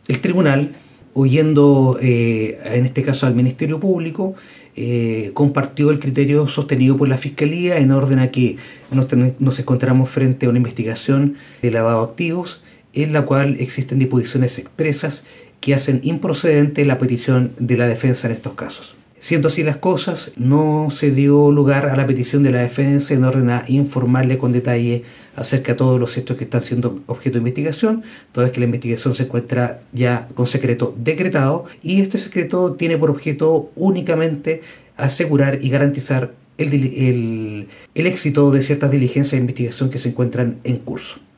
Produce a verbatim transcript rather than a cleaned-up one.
El tribunal, oyendo eh, en este caso al Ministerio Público, eh, compartió el criterio sostenido por la Fiscalía en orden a que nos, ten- nos encontramos frente a una investigación de lavado de activos en la cual existen disposiciones expresas que hacen improcedente la petición de la defensa en estos casos. Siendo así las cosas, no se dio lugar a la petición de la defensa en orden a informarle con detalle acerca de todos los hechos que están siendo objeto de investigación, toda vez que la investigación se encuentra ya con secreto decretado y este secreto tiene por objeto únicamente asegurar y garantizar el, el, el éxito de ciertas diligencias de investigación que se encuentran en curso.